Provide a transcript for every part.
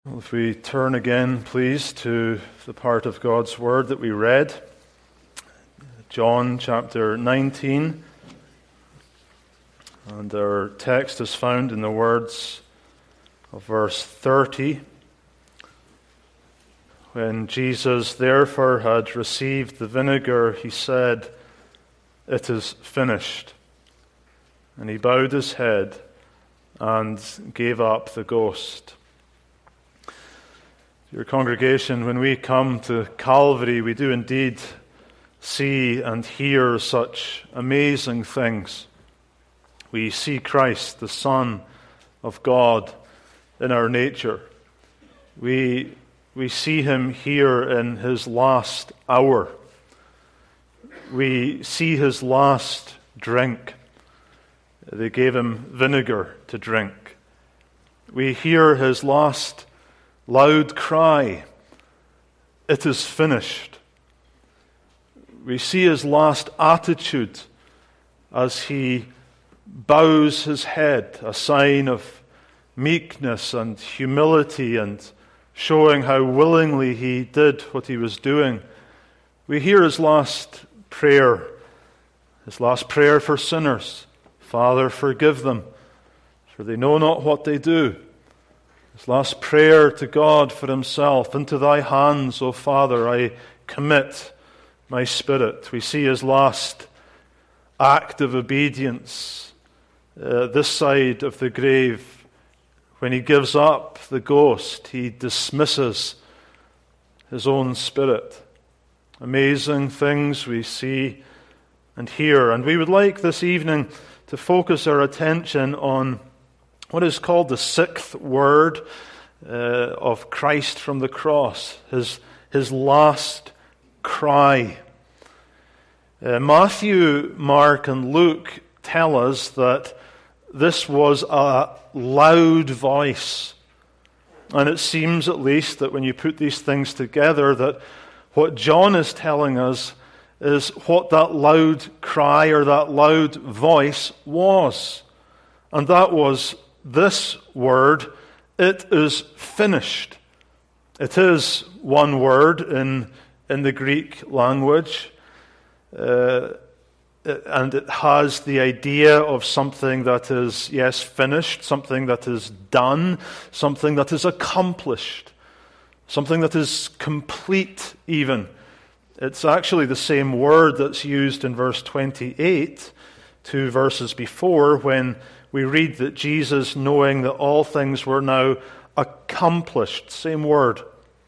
Well, if we turn again, please, to the part of God's Word that we read, John chapter 19, and our text is found in the words of verse 30. When Jesus therefore had received the vinegar, he said, "It is finished." And he bowed his head and gave up the ghost. Your congregation, when we come to Calvary, we do indeed see and hear such amazing things. We see Christ, the Son of God, in our nature. We see him here in his last hour. We see his last drink. They gave him vinegar to drink. We hear his last loud cry, "It is finished." We see his last attitude as he bows his head, a sign of meekness and humility and showing how willingly he did what he was doing. We hear his last prayer for sinners. "Father, forgive them, for they know not what they do." His last prayer to God for himself, "Into thy hands, O Father, I commit my spirit." We see his last act of obedience this side of the grave. When he gives up the ghost, he dismisses his own spirit. Amazing things we see and hear. And we would like this evening to focus our attention on what is called the sixth word of Christ from the cross, his last cry. Matthew, Mark, and Luke tell us that this was a loud voice. And it seems at least that when you put these things together, that what John is telling us is what that loud cry or that loud voice was. And that was this word, "It is finished." It is one word in the Greek language, and it has the idea of something that is, yes, finished, something that is done, something that is accomplished, something that is complete even. It's actually the same word that's used in verse 28, 2 verses before, when we read that Jesus, knowing that all things were now accomplished, same word,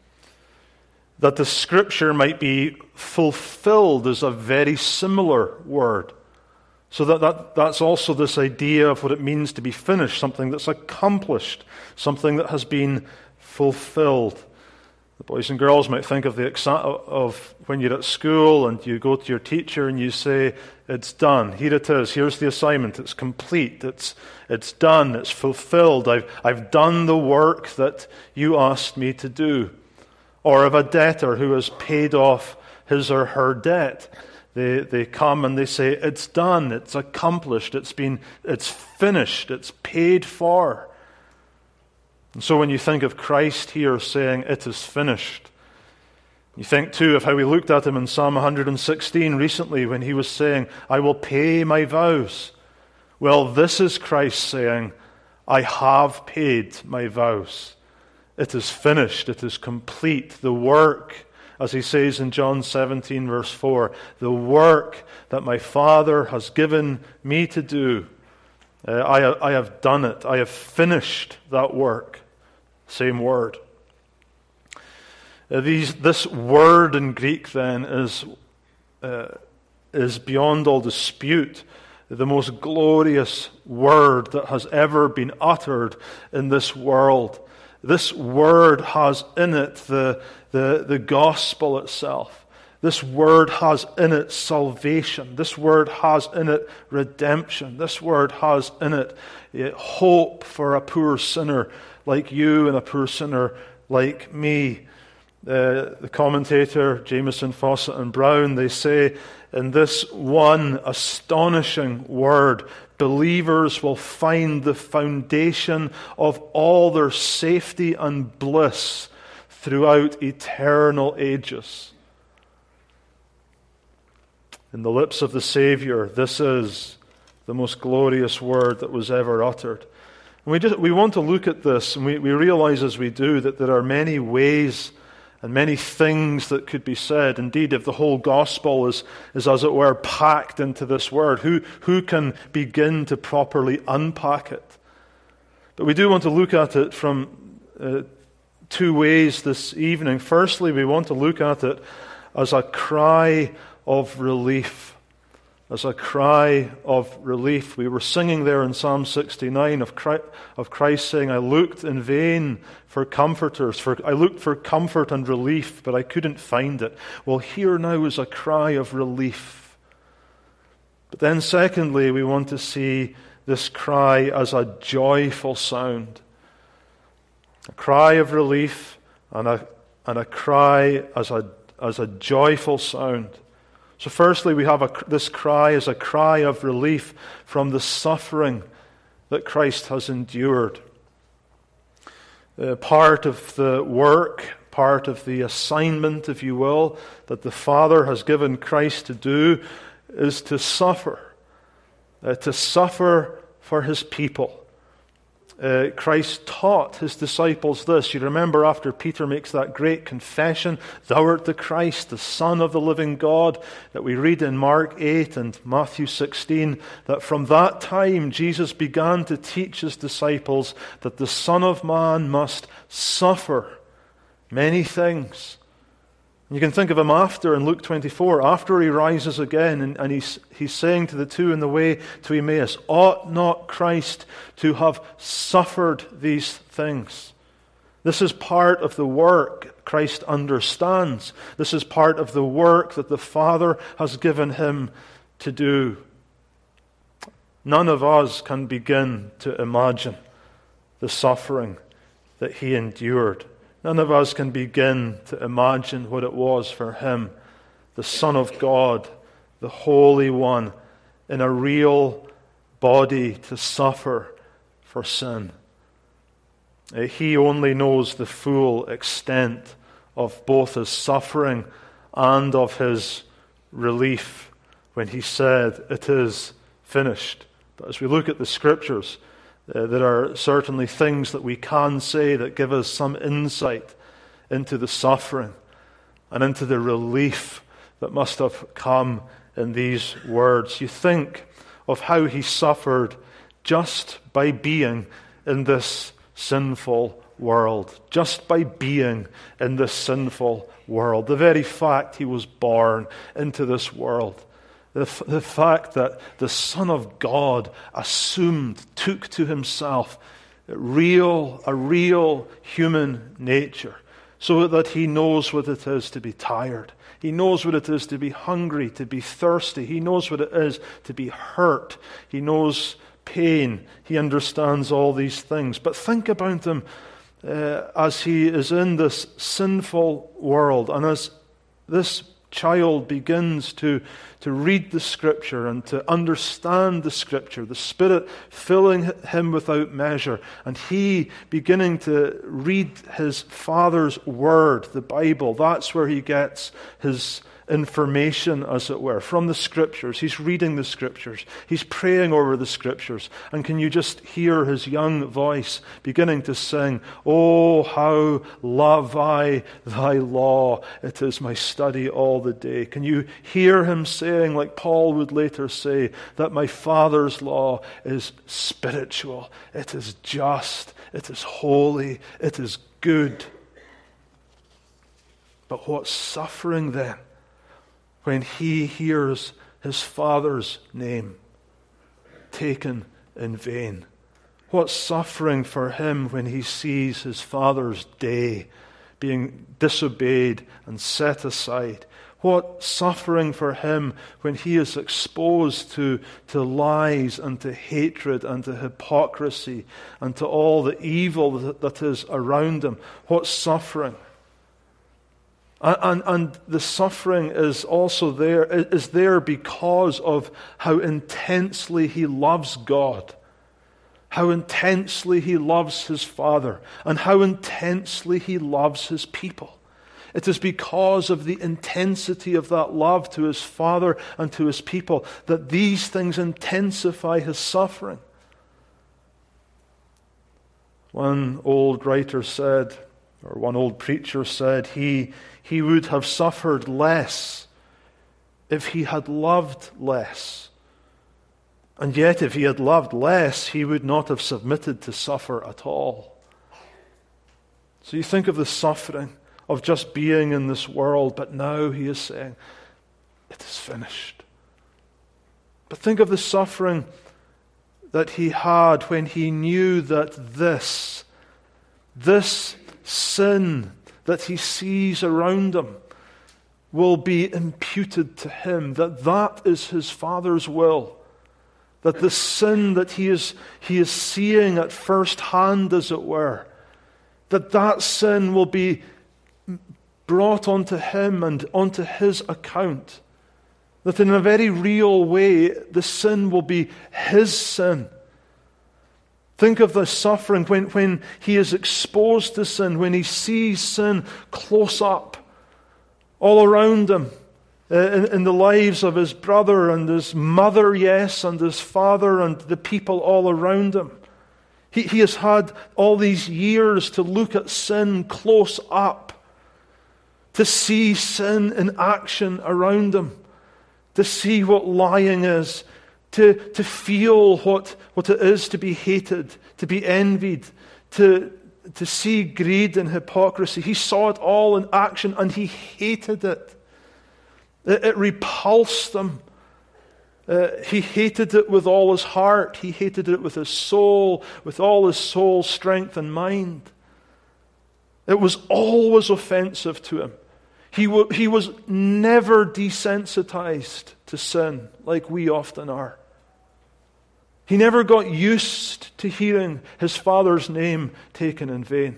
that the Scripture might be fulfilled is a very similar word. So that's also this idea of what it means to be finished, something that's accomplished, something that has been fulfilled. The boys and girls might think of of when you're at school and you go to your teacher and you say, "It's done. Here it is. Here's the assignment. It's complete. It's done. It's fulfilled. I've done the work that you asked me to do." Or of a debtor who has paid off his or her debt, they come and they say, "It's done. It's accomplished. It's finished. It's paid for." And so when you think of Christ here saying, "It is finished," you think too of how we looked at him in Psalm 116 recently when he was saying, "I will pay my vows." Well, this is Christ saying, "I have paid my vows. It is finished. It is complete. The work," as he says in John 17 verse 4, "the work that my Father has given me to do, I have done it. I have finished that work." Same word. This word in Greek then is beyond all dispute the most glorious word that has ever been uttered in this world. This word has in it the gospel itself. This word has in it salvation. This word has in it redemption. This word has in it hope for a poor sinner like you and a poor sinner like me. The commentator, Jameson, Fawcett, and Brown, they say, in this one astonishing word, believers will find the foundation of all their safety and bliss throughout eternal ages. In the lips of the Savior, this is the most glorious word that was ever uttered. And we want to look at this, and we realize as we do that there are many ways and many things that could be said. Indeed, if the whole gospel is as it were, packed into this word, who can begin to properly unpack it? But we do want to look at it from two ways this evening. Firstly, we want to look at it as a cry of relief. As a cry of relief. We were singing there in Psalm 69 of Christ saying, I looked in vain for comforters, I looked for comfort and relief, but I couldn't find it. Well, here now is a cry of relief. But then secondly, we want to see this cry as a joyful sound. A cry of relief and a cry as a joyful sound. So firstly, we have this cry as a cry of relief from the suffering that Christ has endured. Part of the work, part of the assignment, if you will, that the Father has given Christ to do is to suffer for His people. Christ taught His disciples this. You remember after Peter makes that great confession, Thou art the Christ, the Son of the living God, that we read in Mark 8 and Matthew 16, that from that time Jesus began to teach His disciples that the Son of Man must suffer many things. You can think of Him after in Luke 24, after He rises again, and he's saying to the two in the way to Emmaus, ought not Christ to have suffered these things? This is part of the work Christ understands. This is part of the work that the Father has given Him to do. None of us can begin to imagine the suffering that He endured. None of us can begin to imagine what it was for Him, the Son of God, the Holy One, in a real body to suffer for sin. He only knows the full extent of both His suffering and of His relief when He said, "It is finished." But as we look at the Scriptures, there are certainly things that we can say that give us some insight into the suffering and into the relief that must have come in these words. You think of how He suffered just by being in this sinful world. Just by being in this sinful world. The very fact He was born into this world. The fact that the Son of God took to Himself a real human nature, so that He knows what it is to be tired. He knows what it is to be hungry, to be thirsty. He knows what it is to be hurt. He knows pain. He understands all these things. But think about Him as He is in this sinful world, and as this child begins to read the Scripture and to understand the Scripture, the Spirit filling him without measure, and he beginning to read his Father's Word, the Bible. That's where he gets his information, as it were, from the Scriptures. He's reading the Scriptures. He's praying over the Scriptures. And can you just hear his young voice beginning to sing, "Oh, how love I thy law. It is my study all the day." Can you hear him saying, like Paul would later say, that my Father's law is spiritual. It is just. It is holy. It is good. But what suffering then, when he hears his Father's name taken in vain. What suffering for him when he sees his Father's day being disobeyed and set aside. What suffering for him when he is exposed to lies and to hatred and to hypocrisy and to all the evil that is around him. What suffering. And the suffering is also there because of how intensely he loves God, how intensely he loves his Father, and how intensely he loves his people. It is because of the intensity of that love to his Father and to his people that these things intensify his suffering. One old writer said, or one old preacher said, he would have suffered less if he had loved less. And yet, if he had loved less, he would not have submitted to suffer at all. So you think of the suffering of just being in this world, but now he is saying, it is finished. But think of the suffering that he had when he knew that this sin that he sees around him will be imputed to him, that is his Father's will. That the sin that he is seeing at first hand, as it were, that sin will be brought onto him and onto his account. That in a very real way, the sin will be his sin. Think of the suffering when he is exposed to sin, when he sees sin close up, all around him, in the lives of his brother and his mother, yes, and his father and the people all around him. He has had all these years to look at sin close up, to see sin in action around him, to see what lying is, to feel what it is to be hated, to be envied, to see greed and hypocrisy. He saw it all in action and he hated it. It repulsed him. He hated it with all his heart. He hated it with his soul, with all his soul, strength, and mind. It was always offensive to him. He was never desensitized to sin like we often are. He never got used to hearing his Father's name taken in vain.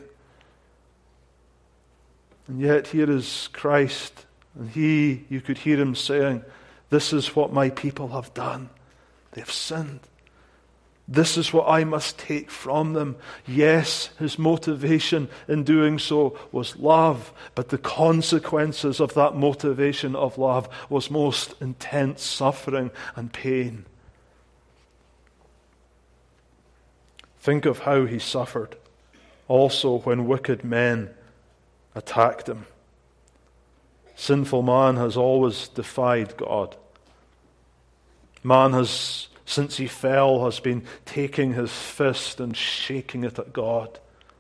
And yet here is Christ, and you could hear him saying, "This is what my people have done. They have sinned. This is what I must take from them." Yes, his motivation in doing so was love, but the consequences of that motivation of love was most intense suffering and pain. Think of how he suffered also when wicked men attacked him. Sinful man has always defied God. Man has, since he fell, has been taking his fist and shaking it at God.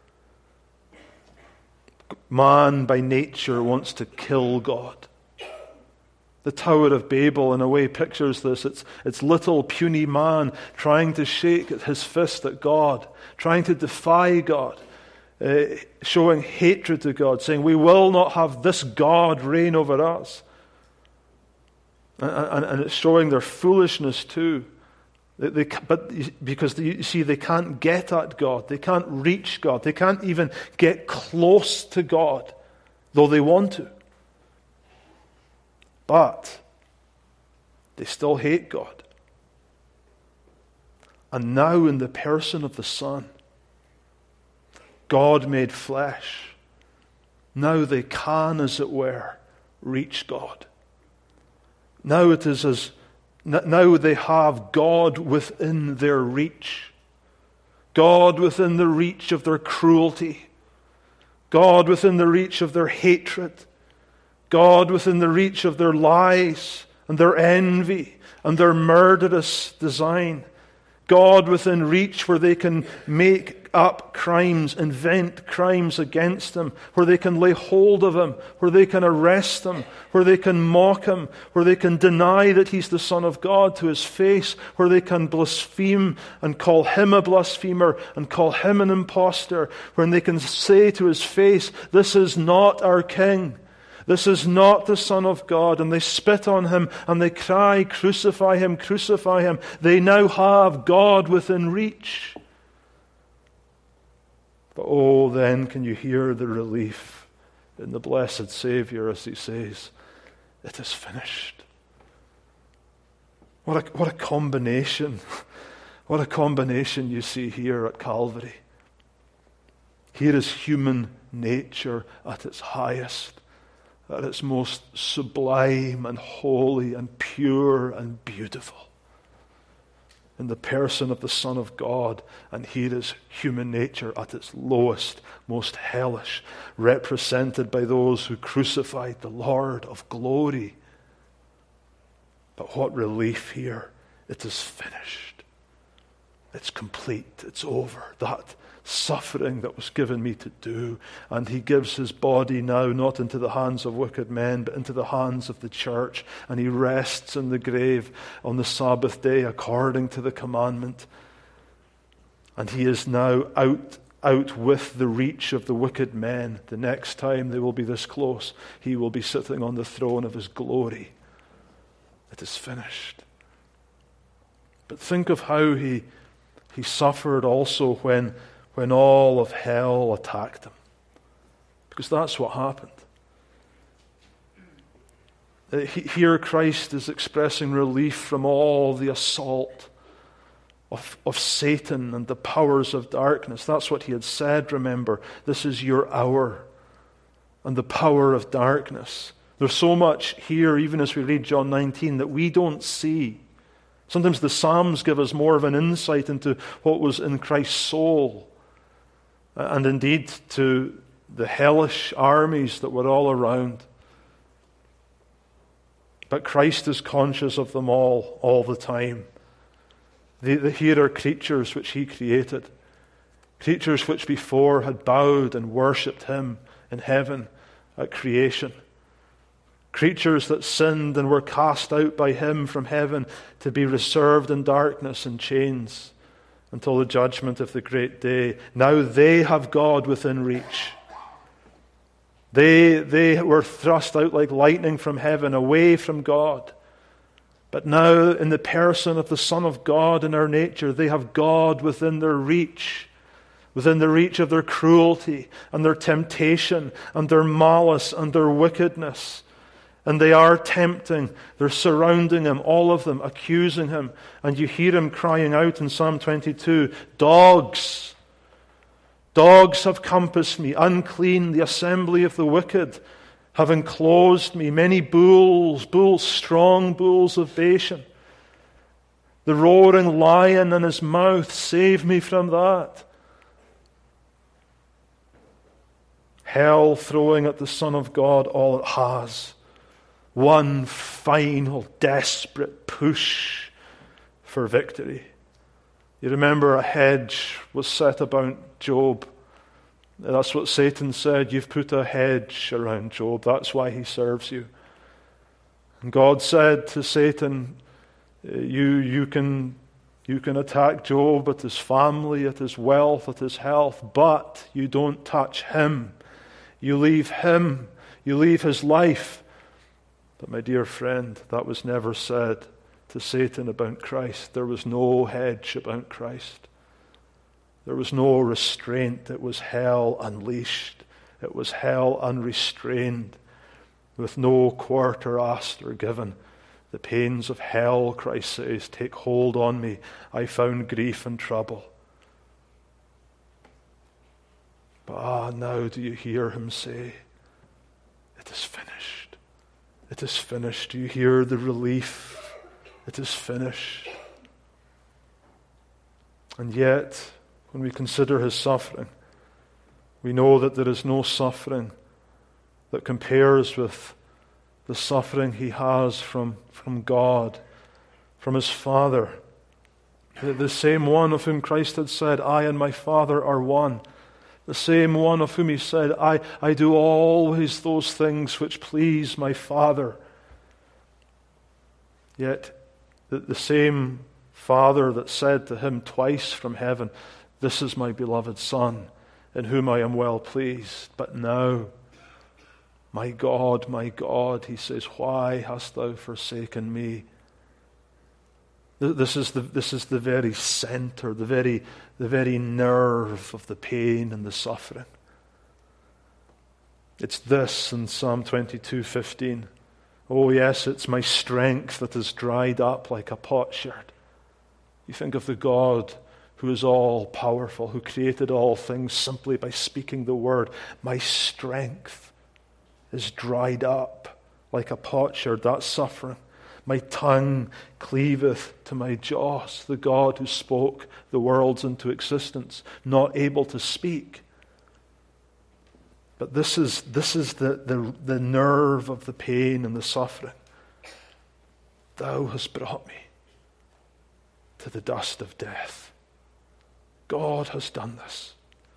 Man by nature wants to kill God. The Tower of Babel, in a way, pictures this. It's little puny man trying to shake his fist at God, trying to defy God, showing hatred to God, saying, "We will not have this God reign over us." And it's showing their foolishness too. Because you see, they can't get at God. They can't reach God. They can't even get close to God, though they want to. But they still hate God. And now in the person of the Son, God made flesh, now they can, as it were, reach God. Now they have God within their reach. God within the reach of their cruelty. God within the reach of their hatred. God within the reach of their lies and their envy and their murderous design. God within reach where they can make up crimes, invent crimes against him, where they can lay hold of him, where they can arrest him, where they can mock him, where they can deny that he's the Son of God to his face, where they can blaspheme and call him a blasphemer and call him an impostor, when they can say to his face, "This is not our King. This is not the Son of God," and they spit on him and they cry, "Crucify him, crucify him." They now have God within reach. But oh, then can you hear the relief in the blessed Savior as he says, "It is finished." What a combination. What a combination you see here at Calvary. Here is human nature at its highest, at its most sublime and holy and pure and beautiful, in the person of the Son of God. And here is human nature at its lowest, most hellish, represented by those who crucified the Lord of glory. But what relief here. It is finished. It's complete. It's over. That suffering that was given me to do. And he gives his body now not into the hands of wicked men, but into the hands of the church. And he rests in the grave on the Sabbath day according to the commandment. And he is now out with the reach of the wicked men. The next time they will be this close, he will be sitting on the throne of his glory. It is finished. But think of how he suffered also when all of hell attacked him. Because that's what happened. Here Christ is expressing relief from all the assault of Satan and the powers of darkness. That's what he had said, remember. This is your hour. And the power of darkness. There's so much here, even as we read John 19, that we don't see. Sometimes the Psalms give us more of an insight into what was in Christ's soul. And indeed to the hellish armies that were all around. But Christ is conscious of them all the time. Here are creatures which he created. Creatures which before had bowed and worshipped him in heaven at creation. Creatures that sinned and were cast out by him from heaven to be reserved in darkness and chains until the judgment of the great day. Now they have God within reach. They were thrust out like lightning from heaven, away from God. But now in the person of the Son of God in our nature, they have God within their reach. Within the reach of their cruelty and their temptation and their malice and their wickedness. And they are tempting. They're surrounding him, all of them, accusing him. And you hear him crying out in Psalm 22, "Dogs! Dogs have compassed me, unclean, the assembly of the wicked have enclosed me. Many bulls, strong bulls of Bashan. The roaring lion in his mouth, save me from that." Hell throwing at the Son of God all it has. One final, desperate push for victory. You remember a hedge was set about Job. That's what Satan said. You've put a hedge around Job. That's why he serves you. And God said to Satan, you can attack Job at his family, at his wealth, at his health, but you don't touch him. You leave him. You leave his life. But my dear friend, that was never said to Satan about Christ. There was no hedge about Christ. There was no restraint. It was hell unleashed. It was hell unrestrained, with no quarter asked or given. The pains of hell, Christ says, take hold on me. I found grief and trouble. But now do you hear him say, "It is finished. It is finished." Do you hear the relief? It is finished. And yet, when we consider his suffering, we know that there is no suffering that compares with the suffering he has from God, from his Father. The same one of whom Christ had said, "I and my Father are one." The same one of whom he said, I do always those things which please my Father. Yet the same Father that said to him twice from heaven, "This is my beloved Son, in whom I am well pleased." But now, my God, he says, "Why hast thou forsaken me?" This is the very center, the very nerve of the pain and the suffering. It's this in Psalm 22:15. Oh yes, it's my strength that is dried up like a potsherd. You think of the God who is all powerful, who created all things simply by speaking the word. My strength is dried up like a potsherd. That's suffering. My tongue cleaveth to my jaws. The God who spoke the worlds into existence, not able to speak. But this is the nerve of the pain and the suffering. Thou hast brought me to the dust of death. God has done this.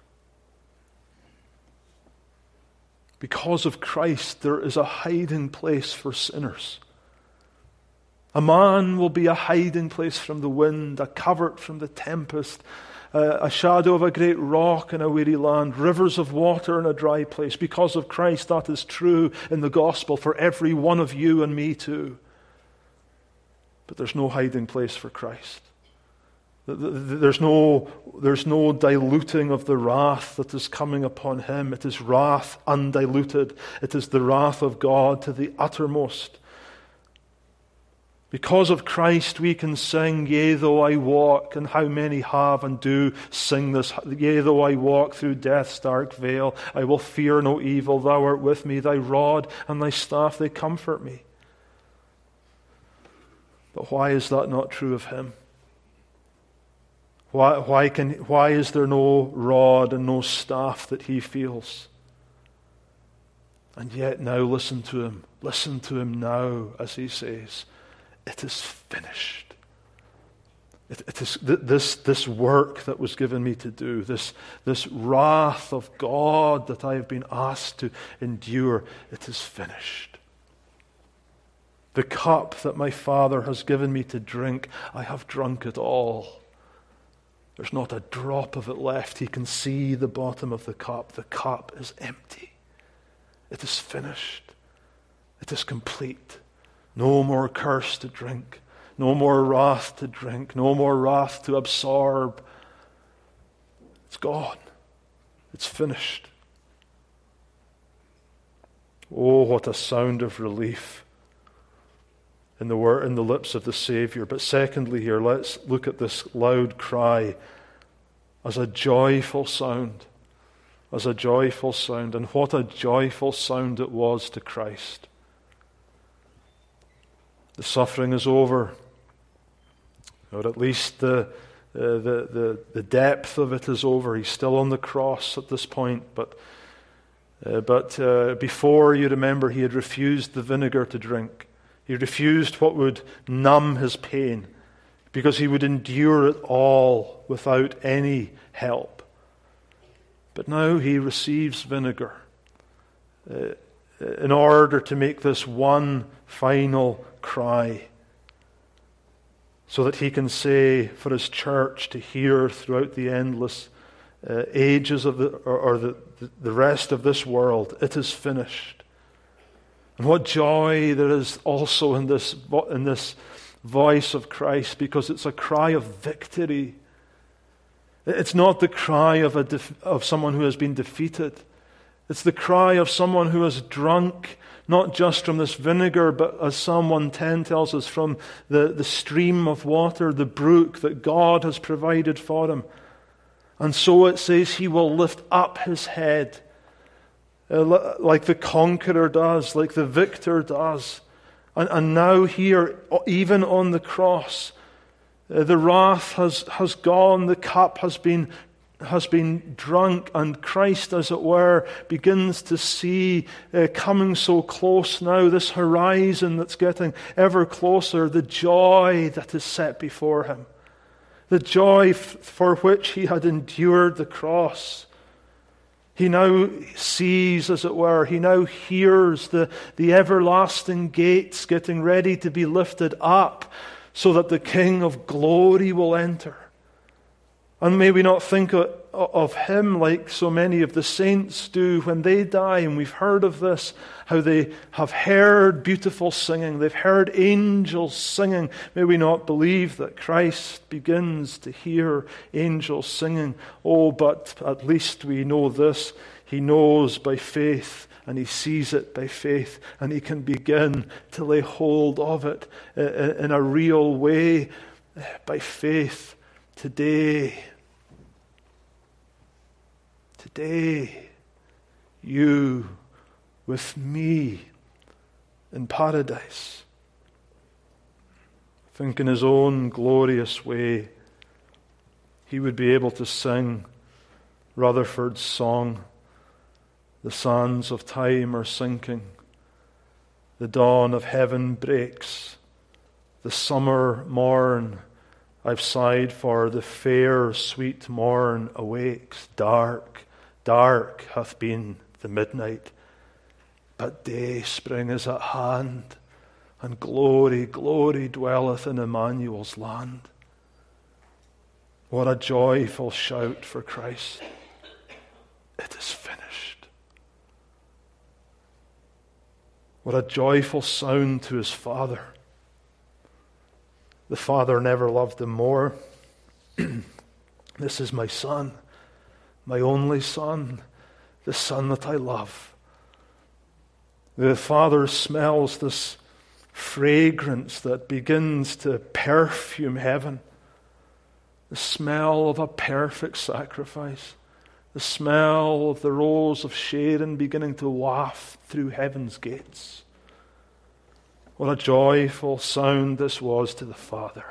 Because of Christ, there is a hiding place for sinners. A man will be a hiding place from the wind, a covert from the tempest, a shadow of a great rock in a weary land, rivers of water in a dry place. Because of Christ, that is true in the gospel for every one of you and me too. But there's no hiding place for Christ. There's no diluting of the wrath that is coming upon him. It is wrath undiluted. It is the wrath of God to the uttermost. Because of Christ we can sing, yea, though I walk, and how many have and do sing this, yea, though I walk through death's dark vale, I will fear no evil, thou art with me, thy rod and thy staff, they comfort me. But why is that not true of him? Why is there no rod and no staff that he feels? And yet now listen to him now as he says, it is finished. It is this work that was given me to do, this wrath of God that I have been asked to endure, it is finished. The cup that my Father has given me to drink, I have drunk it all. There's not a drop of it left. He can see the bottom of the cup. The cup is empty. It is finished. It is complete. No more curse to drink. No more wrath to drink. No more wrath to absorb. It's gone. It's finished. Oh, what a sound of relief in the lips of the Savior. But secondly here, let's look at this loud cry as a joyful sound. As a joyful sound. And what a joyful sound it was to Christ. The suffering is over. Or at least the depth of it is over. He's still on the cross at this point. But before, you remember, he had refused the vinegar to drink. He refused what would numb his pain because he would endure it all without any help. But now he receives vinegar in order to make this one final cry so that he can say for his church to hear throughout the endless ages of the rest of this world, it is finished. And what joy there is also in this voice of Christ, because it's a cry of victory. It's not the cry of someone who has been defeated. It's the cry of someone who has drunk, not just from this vinegar, but as Psalm 110 tells us, from the stream of water, the brook that God has provided for him. And so it says he will lift up his head. Like the conqueror does, like the victor does. And now here, even on the cross, the wrath has gone, the cup has been drunk, and Christ, as it were, begins to see coming so close now, this horizon that's getting ever closer, the joy that is set before him. The joy for which he had endured the cross. He now sees, as it were, he now hears the everlasting gates getting ready to be lifted up so that the King of glory will enter. And may we not think of him like so many of the saints do when they die, and we've heard of this, how they have heard beautiful singing, they've heard angels singing. May we not believe that Christ begins to hear angels singing. Oh, but at least we know this, he knows by faith and he sees it by faith, and he can begin to lay hold of it in a real way by faith today. Today, you with me in paradise. I think in his own glorious way, he would be able to sing Rutherford's song, "The sands of time are sinking, the dawn of heaven breaks, the summer morn I've sighed for, the fair sweet morn awakes. Dark, dark hath been the midnight, but day spring is at hand, and glory, glory dwelleth in Emmanuel's land." What a joyful shout for Christ. It is finished. What a joyful sound to his Father. The Father never loved him more. This is my Son, my only Son, the Son that I love. The Father smells this fragrance that begins to perfume heaven. The smell of a perfect sacrifice. The smell of the rose of Sharon beginning to waft through heaven's gates. What a joyful sound this was to the Father.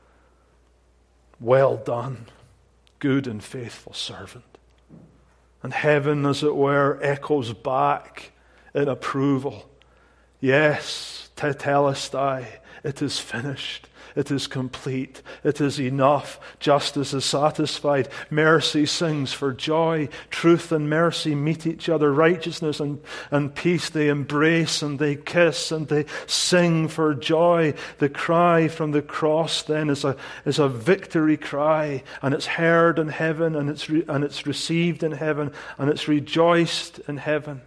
Well done, good and faithful servant. And heaven, as it were, echoes back in approval. Yes, tetelestai, it is finished. It is complete. It is enough. Justice is satisfied. Mercy sings for joy. Truth and mercy meet each other. Righteousness and peace, they embrace and they kiss and they sing for joy. The cry from the cross then is a victory cry, and it's heard in heaven, and it's received in heaven, and it's rejoiced in heaven.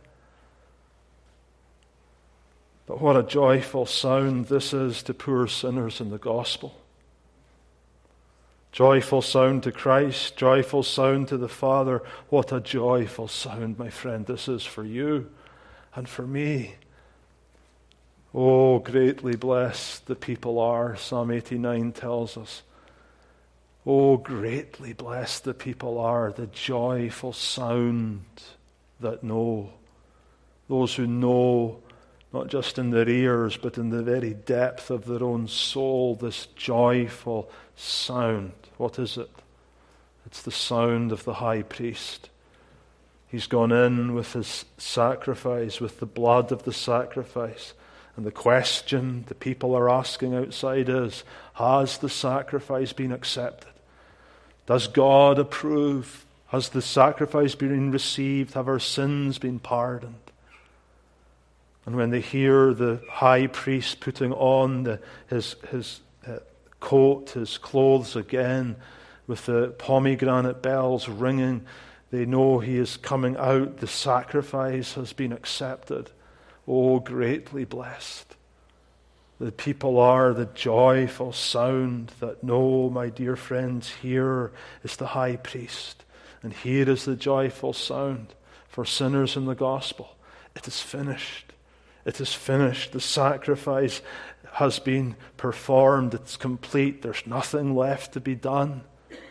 But what a joyful sound this is to poor sinners in the gospel. Joyful sound to Christ, joyful sound to the Father. What a joyful sound, my friend, this is for you and for me. Oh, greatly blessed the people are, Psalm 89 tells us. Oh, greatly blessed the people are, the joyful sound that know. Those who know, not just in their ears, but in the very depth of their own soul, this joyful sound. What is it? It's the sound of the high priest. He's gone in with his sacrifice, with the blood of the sacrifice. And the question the people are asking outside is, has the sacrifice been accepted? Does God approve? Has the sacrifice been received? Have our sins been pardoned? And when they hear the high priest putting on his coat, his clothes again, with the pomegranate bells ringing, they know he is coming out. The sacrifice has been accepted. Oh, greatly blessed. The people are the joyful sound that know, my dear friends, here is the high priest. And here is the joyful sound for sinners in the gospel. It is finished. It is finished. The sacrifice has been performed. It's complete. There's nothing left to be done.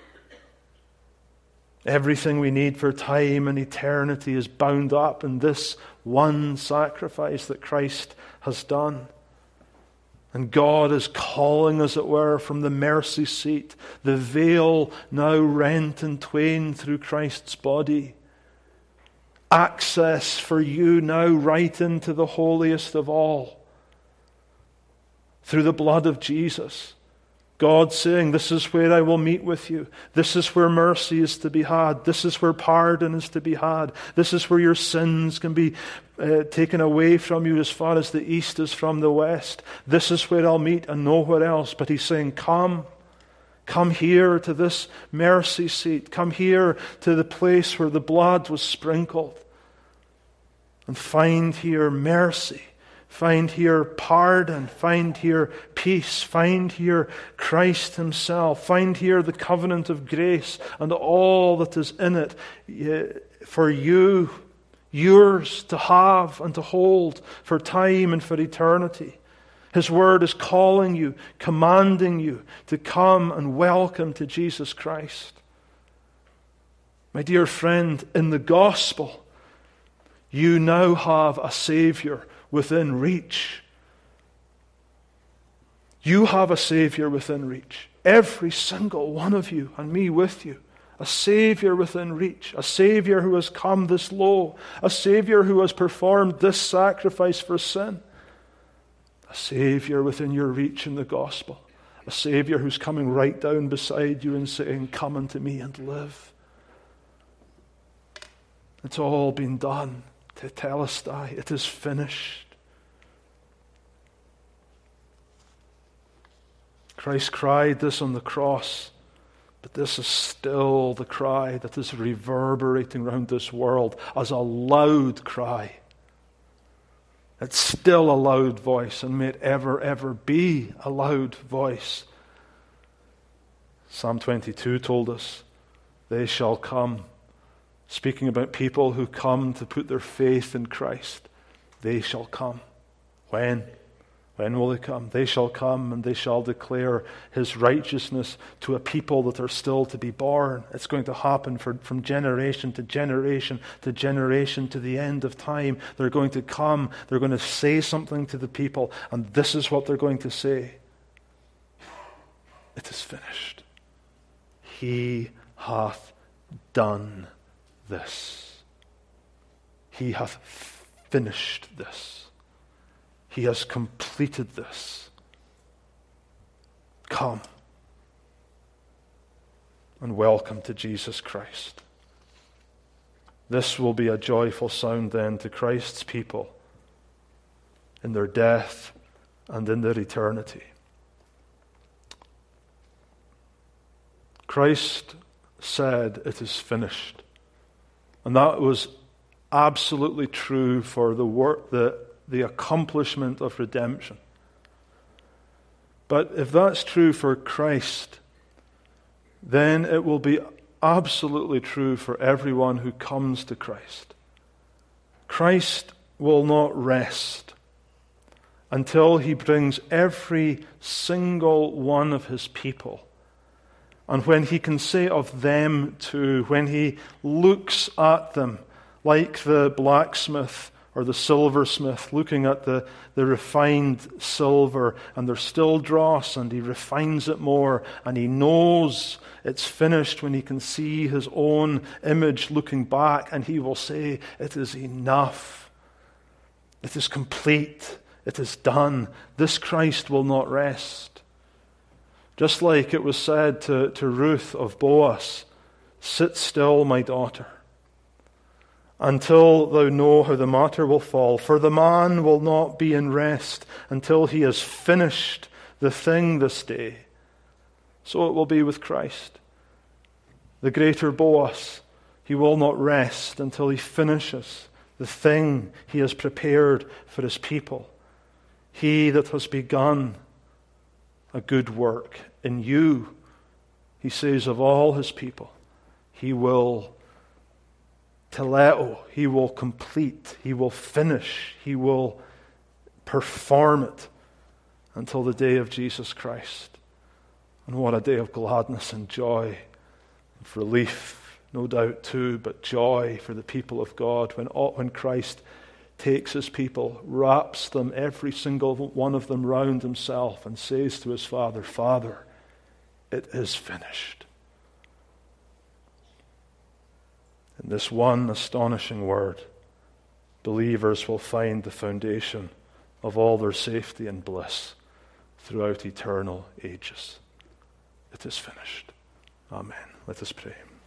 Everything we need for time and eternity is bound up in this one sacrifice that Christ has done. And God is calling, as it were, from the mercy seat, the veil now rent in twain through Christ's body. Access for you now right into the holiest of all. Through the blood of Jesus. God saying, this is where I will meet with you. This is where mercy is to be had. This is where pardon is to be had. This is where your sins can be taken away from you as far as the east is from the west. This is where I'll meet and nowhere else. But he's saying, come. Come here to this mercy seat. Come here to the place where the blood was sprinkled. And find here mercy. Find here pardon. Find here peace. Find here Christ himself. Find here the covenant of grace and all that is in it for you. yours to have and to hold for time and for eternity. His word is calling you, commanding you to come and welcome to Jesus Christ. My dear friend, in the gospel, you now have a Savior within reach. You have a Savior within reach. Every single one of you, and me with you. A Savior within reach. A Savior who has come this low. A Savior who has performed this sacrifice for sin. A Savior within your reach in the gospel. A Savior who's coming right down beside you and saying, come unto me and live. It's all been done. Tetelestai. It is finished. Christ cried this on the cross, but this is still the cry that is reverberating around this world as a loud cry. It's still a loud voice, and may it ever, ever be a loud voice. Psalm 22 told us, they shall come. Speaking about people who come to put their faith in Christ. They shall come. When? When will they come? They shall come and they shall declare His righteousness to a people that are still to be born. It's going to happen from generation to generation to generation to the end of time. They're going to come. They're going to say something to the people. And this is what they're going to say. It is finished. He hath done this. He hath finished this. He has completed this. Come and welcome to Jesus Christ. This will be a joyful sound then to Christ's people in their death and in their eternity. Christ said, it is finished. And that was absolutely true for the work, the accomplishment of redemption. But if that's true for Christ, then it will be absolutely true for everyone who comes to Christ. Christ will not rest until He brings every single one of His people. And when He can say of them too, when He looks at them like the blacksmith or the silversmith looking at the refined silver, and there's still dross, and he refines it more, and he knows it's finished when he can see his own image looking back, and he will say, it is enough. It is complete. It is done. This Christ will not rest. Just like it was said to Ruth of Boaz, sit still, my daughter, until thou know how the matter will fall. For the man will not be in rest until he has finished the thing this day. So it will be with Christ. The greater Boaz, he will not rest until he finishes the thing he has prepared for his people. He that has begun a good work in you, he says of all his people, he will teleo, he will complete, he will finish, he will perform it until the day of Jesus Christ. And what a day of gladness and joy, of relief, no doubt too, but joy for the people of God when Christ takes His people, wraps them, every single one of them, round Himself and says to His Father, Father, it is finished. In this one astonishing word, believers will find the foundation of all their safety and bliss throughout eternal ages. It is finished. Amen. Let us pray.